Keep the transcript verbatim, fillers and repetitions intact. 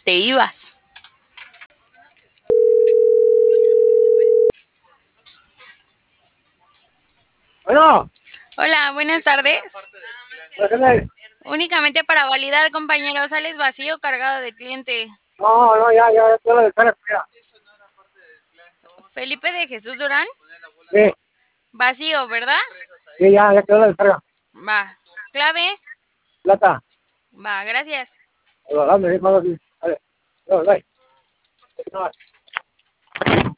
te ibas. Bueno, Hola, buenas tardes. ¿para qué me- Únicamente para validar, compañero, ¿sales vacío o cargado de cliente? no, no, ya, ya, ya, te lo descargo, ya. Felipe de Jesús Durán. Sí, Vacío, ¿verdad? sí, ya, ya quedó la descarga. Va. Clave. Plata, Va, gracias. lo dame, vale, vale, vale.